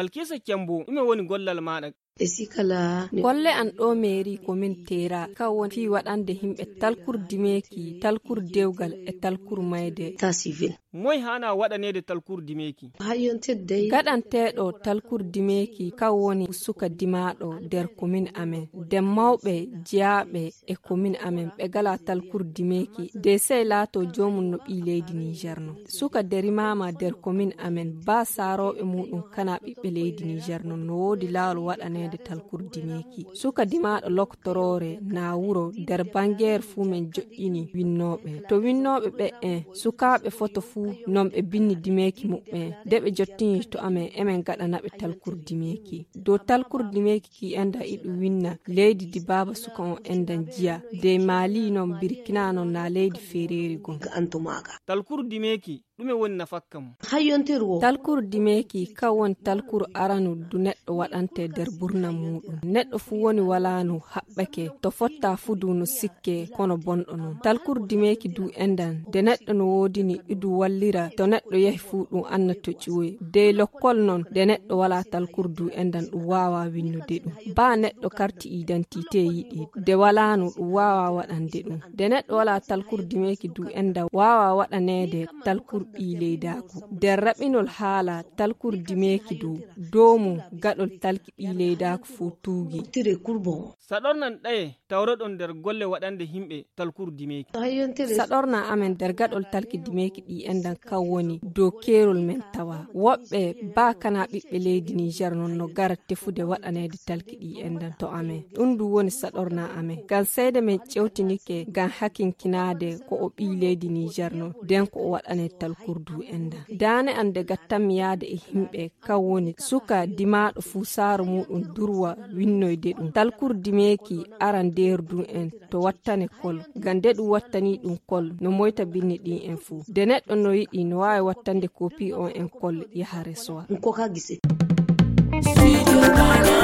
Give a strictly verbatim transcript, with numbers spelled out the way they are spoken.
Balkisa Kyambo ime woni gollal maɗa. Esikala golle an ɗo meri komin tera kawon fi waɗande himɓe talkur dimeki talkur dewgal e talkur mayde ta civil moy hana waɗanede talkur dimeki hayonte dai gaɗanteɗo talkur dimeki kawoni suka dimaɗo der komin amen den mawɓe jiyaɓe e komin amen ɓe gala talkur dimeki de sey laato jomum no ɓi leydi Niger no suka derimama der komin amen ba saroɓe muɗum kana ɓiɓɓe leydi Niger no no wodi lawol waɗane de talkur dimeki suka dimaɗo loktorore na wuro der banguer fu men joƴƴini winnoɓe to winnoɓe ɓe en sukaɓe foto fu non ɓe binni dimeki muɓɓe de ɓe jottini to amen emen gaɗanaɓe talkur dimeki do talkur dimeki ki enda iɗu winna leydi di baba suka on endan jiya de Mali non Burkina non na leydi fereri gon antumaga talkur dimeki ɗume woni nafakkam hayyonterwo talkur dimeki kawon talkur aranu du neɗɗo waɗante der burna muɗum neɗɗo fu woni walano haɓɓake to fotta fudu no sikke kono bonɗo non talkur dimeki du endan de neɗɗo no wodini idu wallira to neɗɗo yahi fu ɗum anna to ƴuwe de lokkol non de neɗɗo wala talkur du endan ɗum wawa winnude ɗum ba neɗɗo carte identité yiɗi de walano ɗum wawa waɗande ɗum de neɗɗo wala talkur dimeki du enda wawa waɗanede talkur ɓi leydaku der raɓinol haala talkur dimeki du domu gaɗol talki ɓi leydaku fu tuugi tire kurbon saɗornan ɗaye tawroɗon der golle waɗande himɓe talkur dimeki saɗorna amen der gaɗol talki dimeki ɗi endan kan woni dow kerol men tawa woɓɓe ba kana ɓiɓɓe leydi Niger non no gara tefude waɗanede talki ɗi endan to amen ɗum du woni saɗorna amen gan seyde men ƴewtinike gan hakinkinade ko o ɓi leydi Niger non den ko o waɗane talkur du endan dane ande gattammi yaade e himɓe kan woni suka dimaɗo fu saaru muɗum durwa winnoyde ɗum talkur dimeki aran der du en to wattane kol gande ɗum wattani ɗum kol no moyta binni ɗin en fu de neɗɗo no yiɗi no wawi wattande kopi on en kol yaha resowa ko ka gise